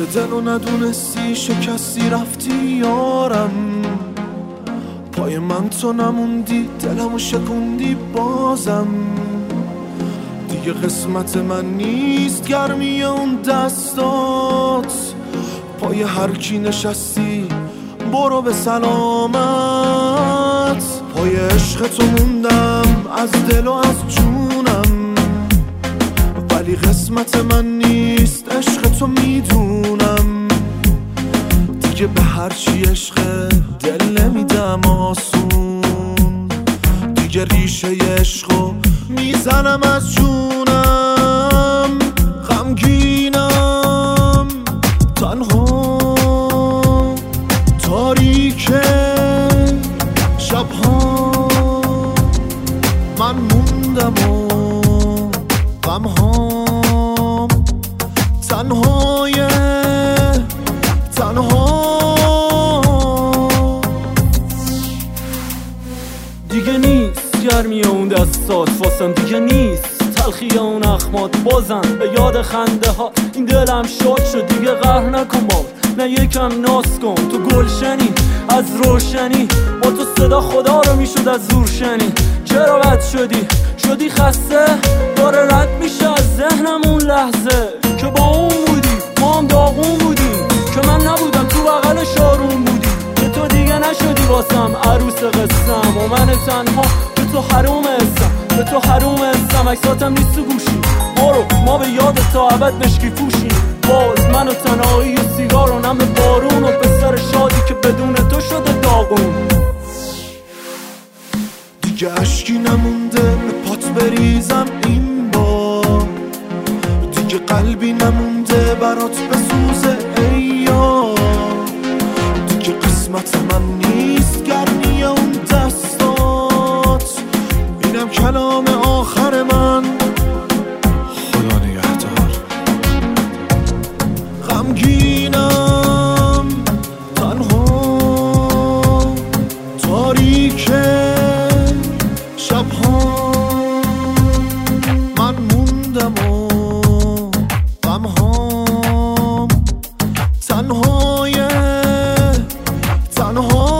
دل و ندونستی شکستی رفتی یارم، پای من تو نموندی دلمو شکوندی بازم. دیگه قسمت من نیست گرمی اون دستات، پای هر کی نشستی برو به سلامت. پای عشق تو موندم از دل و از جونم، ولی قسمت من نیست عشق تو میدونم. دیگه به هر چی عشق دل نمیدم آسون، دیگه ریشه عشقو میزنم از جونم. غمگینم تنها تاریک شبها، من موندم و غمهام تنهای تنها. دیگه نیست گرمی اون دستات واسم، دیگه نیست تلخی اون اخمات بازم به یاد خنده ها این دلم شاد شد. دیگه قهر نکن بار، نه یکم ناز کن تو گلشنی از روشنی، با تو صدا خدا رو میشد از زور شنی. چرا بد شدی خسته، داره رد میشه از ذهنم اون لحظه که با اون بودی ما هم داغون بودیم، که من نبودم تو بغل شارون بودی، که تو دیگه نشدی واسم عروس قصم و من تنها به تو حروم اسم، به تو حروم اسم. عکساتم نیست تو گوشی، برو ما به یاد تا ابد مشکی پوشیم. باز من و تنهایی و سیگار و نم بارون و پسر شادی که بدون تو شده داغون. دیگه عشقی نمونده به پات بریزم این بار، دیگه قلبی نمونده برات بسوزه ای یار. دیگه قسمت من نیست گرمی اون دستات، اینم کلام آخر من، خدا نگهدار. غمگینم تنها تاریک شبها، من موندم و غمهام تنهای تنها.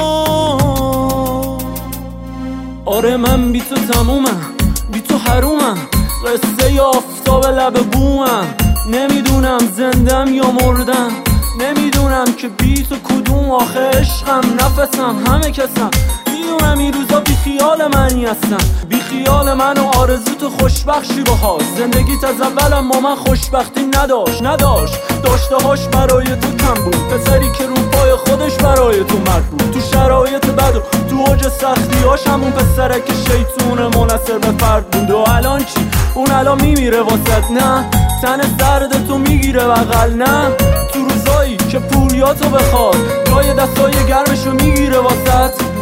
آره من بی تو تمومم، بی تو حرومم، قصه ی آفتاب لب بومم. نمیدونم زندم یا مردم، نمیدونم که بی تو کدوم آخه عشقم، نفسم همه کسم. میدونم این روزا بی خیال منی هستم، بی خیال من و آرزو تو خوشبخشی باهاش. زندگیت از اولم با من خوشبختی نداشت داشته هاش برای تو کم بود. پسری که رو پای خودش برای تو مرد بود، تو شرایط بد و تو اوج سختی هاش همون پسره که شیطون منحصر به فرد بود. و الان چی؟ اون الان میمیره واسط، نه تن سرد تو میگیره بغل، نه تو روزایی که پوریاتو بخواد جای دستای گرمشو میگیره واسط.